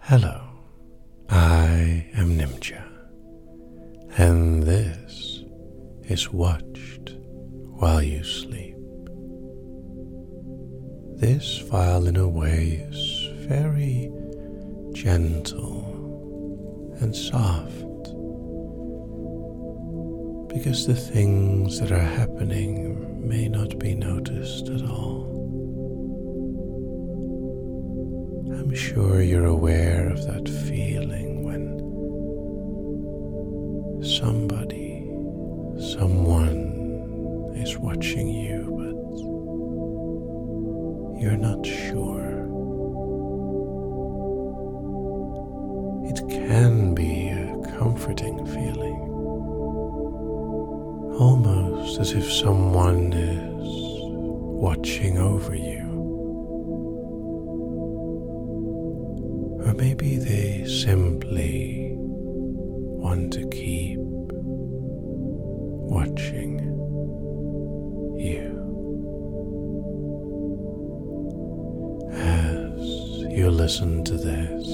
Hello, I am Nimja, and this is Watched While You Sleep. This file in a way is very gentle and soft, because the things that are happening may not be noticed at all. I'm sure you're aware of that feeling when someone is watching you, but you're not sure. It can be a comforting feeling, almost as if someone is watching over you. Or maybe they simply want to keep watching you. As you listen to this,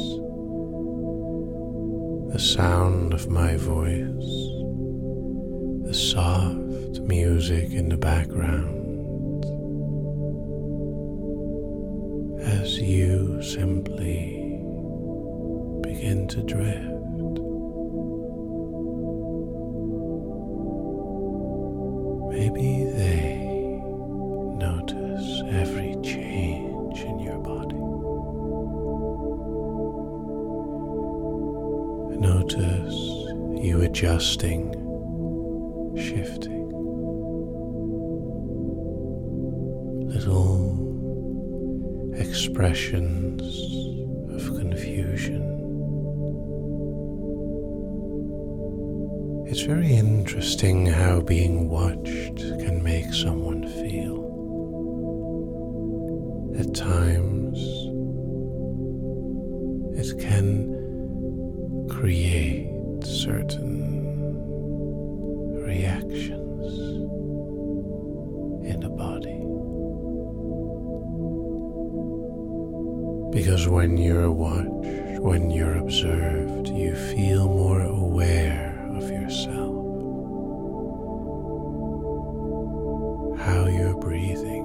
the sound of my voice, the soft music in the background, as you simply begin to drift. Maybe they notice every change in your body. Notice you adjusting, shifting. Little expressions of confusion. It's very interesting how being watched can make someone feel. At times, it can create certain reactions in the body. Because when you're watched, when you're observed, you feel more aware of yourself, how you're breathing,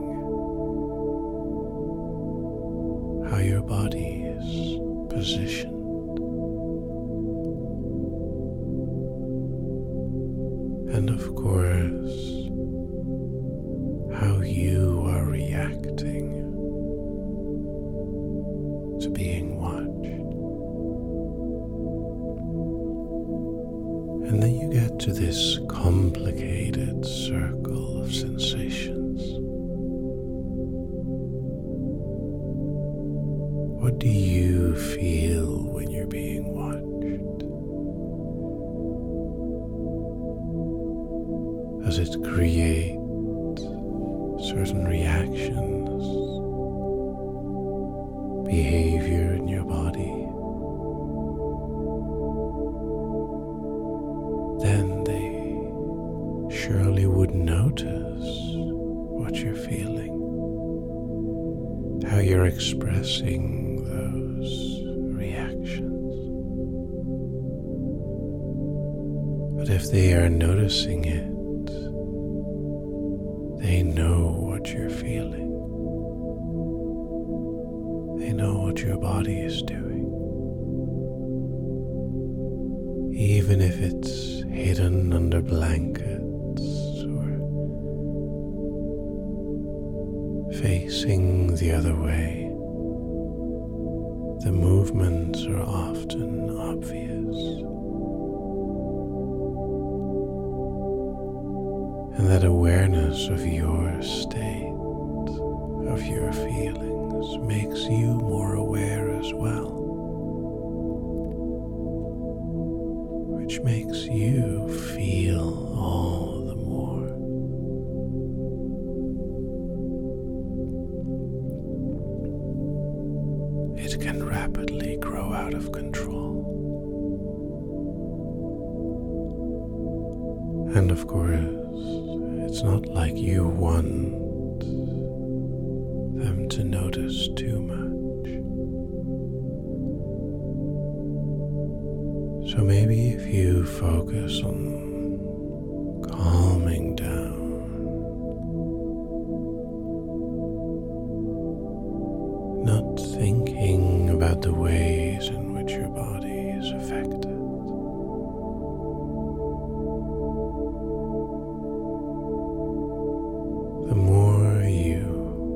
how your body is positioned. And of course, how you are reacting to being watched. And then you get to this complicated circle of sensations. What do you feel when you're being watched? Does it create certain reactions, behavior in your body? Then they surely would notice what you're feeling, how you're expressing those reactions. But if they are noticing it, they know what you're feeling. They know what your body is doing. Even if it's hidden under blankets or facing the other way, the movements are often obvious. And that awareness of your state, of your feelings, makes you more aware as well, which makes you feel all the more. It can rapidly grow out of control. And of course, it's not like you want them to notice too much. So maybe if you focus on calming down, not thinking about the ways in which your body is affected. The more you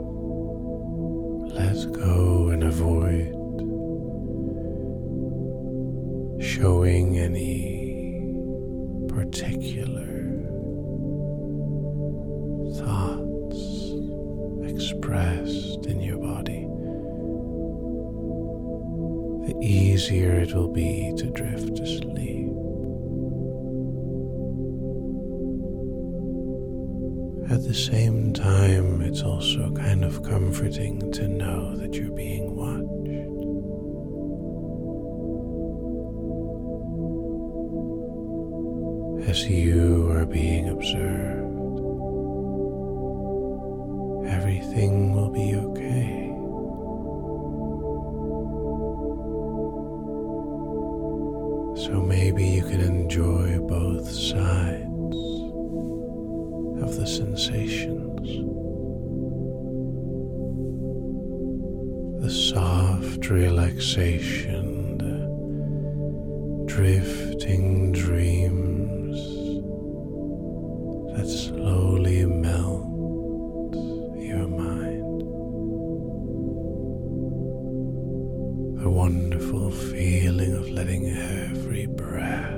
let go and avoid showing any particular thoughts expressed in your body, the easier it will be to drift to sleep. At the same time, it's also kind of comforting to know that you're being watched. As you are being observed, everything will be okay. So maybe you can enjoy both sides of the sensations. The soft relaxation, the drifting dreams that slowly melt your mind. The wonderful feeling of letting every breath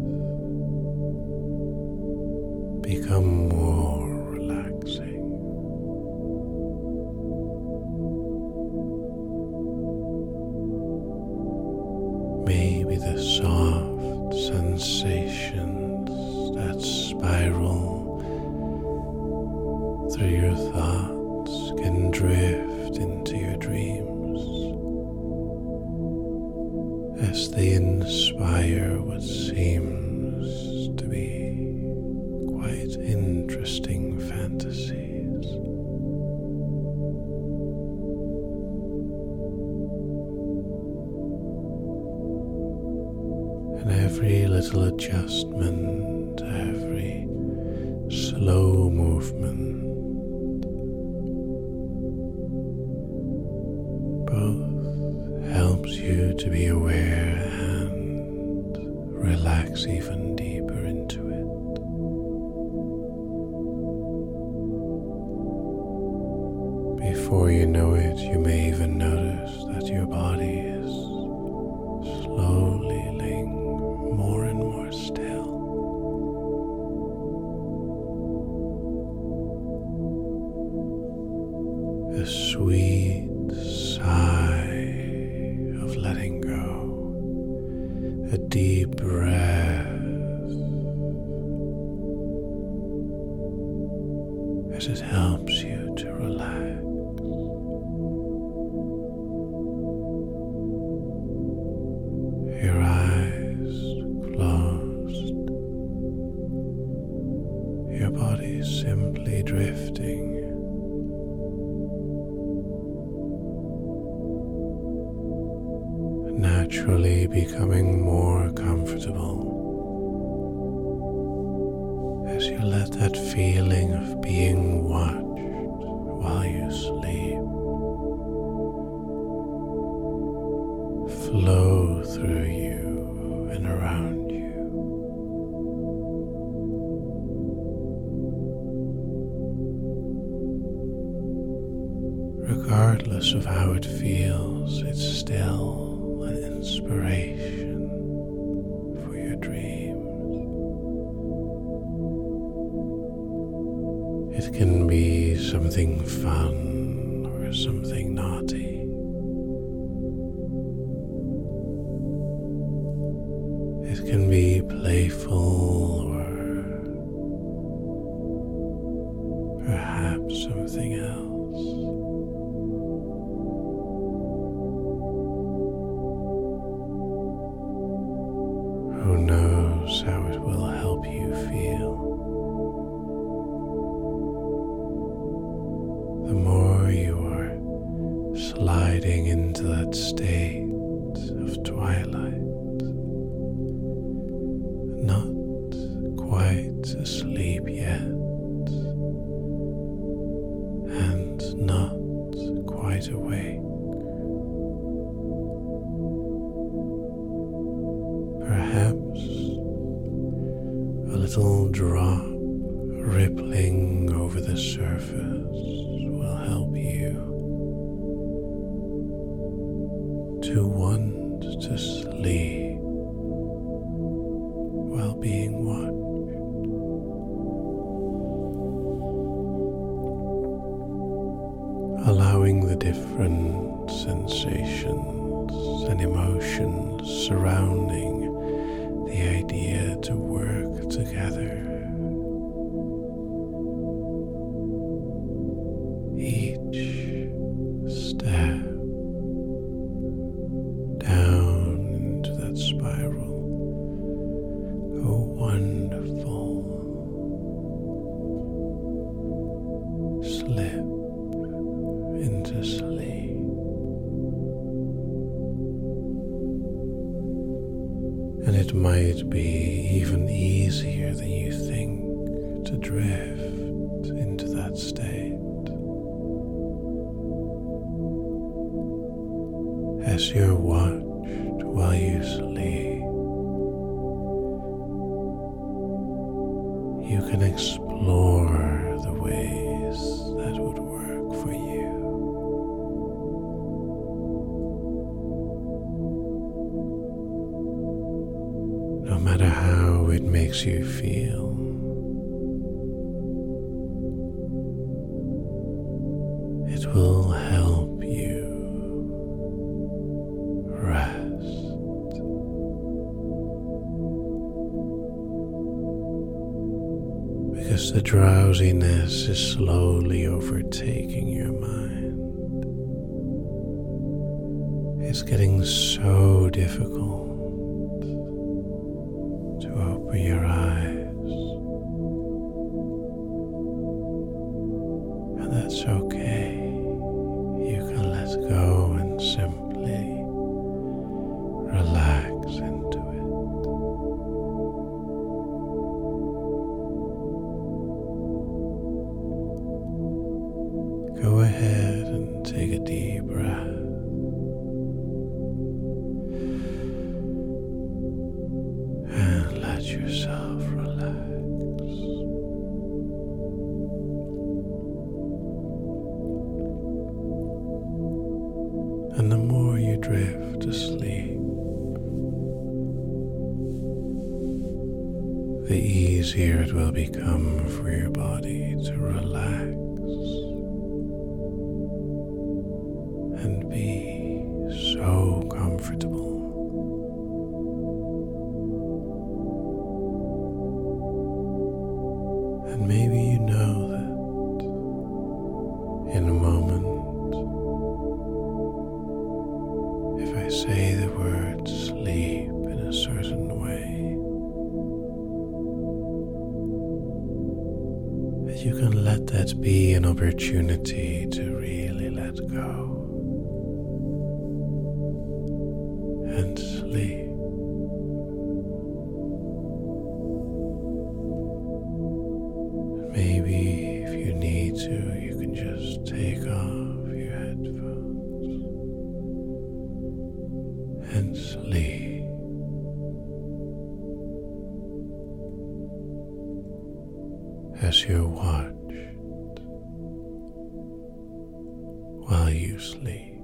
become more relaxing. Maybe the soft sensations that spiral through your thoughts can drift into your dreams as they inspire what seems to be quite interesting fantasies. And every little adjustment, every slow movement, both helps you to be aware and relax even deeper into it. Before you know it, you may even notice that your body is slowly laying more and more still. A sweet sigh of letting go, a deep breath as it helps you to relax. Your eyes closed, your body simply drifting. Naturally becoming more comfortable as you let that feeling of being watched while you sleep flow through you and around you. Regardless of how it feels, it's still an inspiration for your dreams. It can be something fun or something naughty. It can be playful or perhaps something else. Who knows how it will help you feel? The more you are sliding into that state of twilight, to sleep yet, and not quite awake. Perhaps a little drop rippling over the surface will help you to want to sleep while being watched. Allowing the different sensations and emotions surrounding the idea to work together. Each step down into that spiral, a wonderful slip into sleep. And it might be even easier than you think to drift into that state. As you're watched while you sleep, you can explore the ways that would work for you. No matter how it makes you feel, it will help you rest. Because the drowsiness is slowly overtaking your mind. It's getting so difficult to open your eyes, and that's okay. You can let go and simply relax into it. Go ahead and take a deep breath. And let yourself relax. And the more you drift to sleep, the easier it will become for your body to relax and be so comfortable. And maybe you know that in a moment, if I say the word sleep in a certain way, that you can let that be an opportunity to really let go and sleep. Maybe if you need to, you can just take off your headphones and sleep. As you're watched while you sleep.